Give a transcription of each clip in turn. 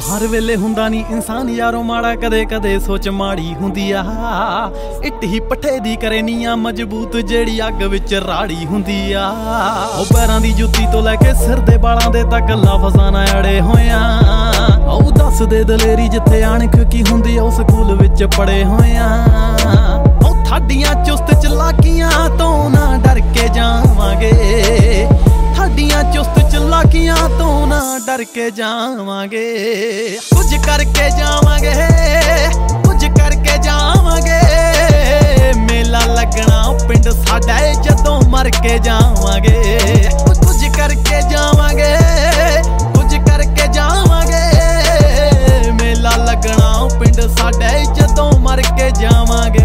हर वेले हुंदा नी इंसान यारो माड़ा, कदे कदे सोच माड़ी हुंदी आ। इट ही पट्ठे दी करे नीया मजबूत जेड़ी अग विच राड़ी हुंदी आ। ओ पैरां दी जुत्ती तो लैके सिर दे बालां दे तक लफ्ज़ां नाल अड़े होए आ। ओ दस दे दलेरी जिथे अणख की हुंदी ओ स्कूल विच पढ़े होए आ। ओ थाडियां चुस्त चलाकियां तो ना डर के जावांगे, थाडियां चुस्त चलाकियां तो ना डर के जावांगे। कुछ करके जावांगे, कुछ करके जावांगे। मेला लगना पिंड साडा जदों मर के जावांगे। कुछ करके जावांगे, कुछ करके जावांगे। मेला लगना पिंड साडा जदों मर के जावांगे।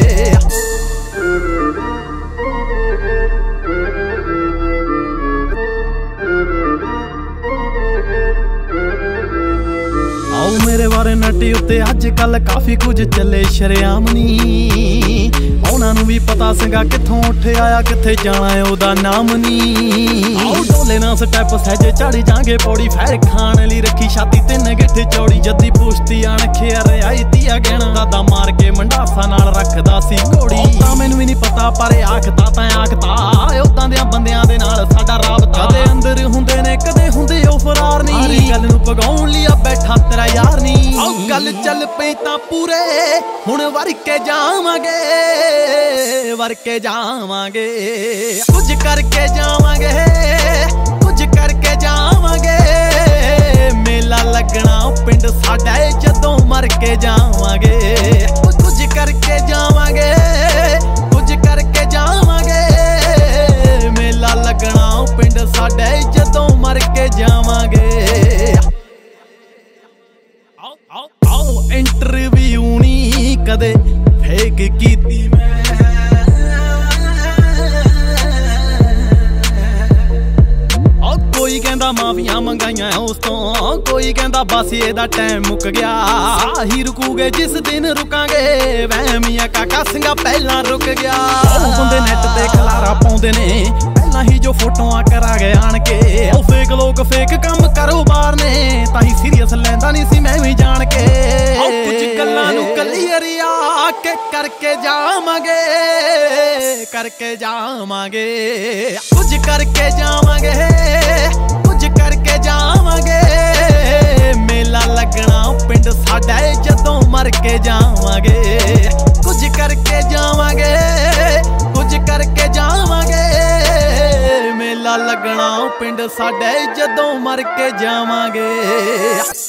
आओ मेरे बारे नटी उत्ते अज कल काफी कुछ चले शरेआम नी। उन्हां नूं भी पता सीगा कित्थों उठ आया कित्थे जाना है ओदा नाम नी। आओ डोले ना स्टैप सहजे चढ़ जांगे पौड़ी, फैर खान लई रखी छाती तिन गिठ चौड़ी। जद्दी पुश्ती अणखे रियाई तिया गहना, दादा मार के मंडासा नाल रखदा सी घोड़ी। तां मैनूं भी नहीं पता पर आखदा तां आखदा उदां दियां बंदियां दे नाल साडा राबता। कदे अंदर हुंदे ने कदे हुंदे ओ फरार नी। गल नूं पगाउण लई बैठा तेरा यार नी। आओ गल चल पई तां पूरे हुण वर के जावांगे, वर के जावांगे। कुछ करके जावांगे, कुछ करके जावांगे। मेला लगना पिंड साडा जदों मर के जावांगे। कुछ करके जावांगे, कुछ करके जावांगे। मेला लगना पिंड साडा जदों मर के जावांगे। आओ इंटरव्यू नी कदे फेक कीती मैं। कोई कहंदा माफिया मंगाइयां उस तो, कोई कहंदा बस एदा टाइम मुक गया। साही रुकूगे जिस दिन रुकांगे, वहमिया काका सिंगा पहला रुक गया। बंदे नेट ते खलारा पाउंदे ने पहला ही जो फोटोआं करा गए आण के। ओ फेक लोग फेक काम कारोबार ने, ताही सीरियस लैंदा नहीं सी मैं भी जान के। कुछ गल्लां नूं क्लीयर आके करके जावांगे, करके जावांगे। कुछ करके जावांगे, कुछ करके जावांगे। मेला लगना पिंड साडा जदों मर के जावांगे। कुछ करके जावांगे, कुछ करके जावांगे। मेला लगना पिंड साडा जदों मर के जावांगे।